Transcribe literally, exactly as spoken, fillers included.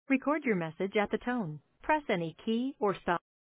Record your message at the tone. Press any key or stop.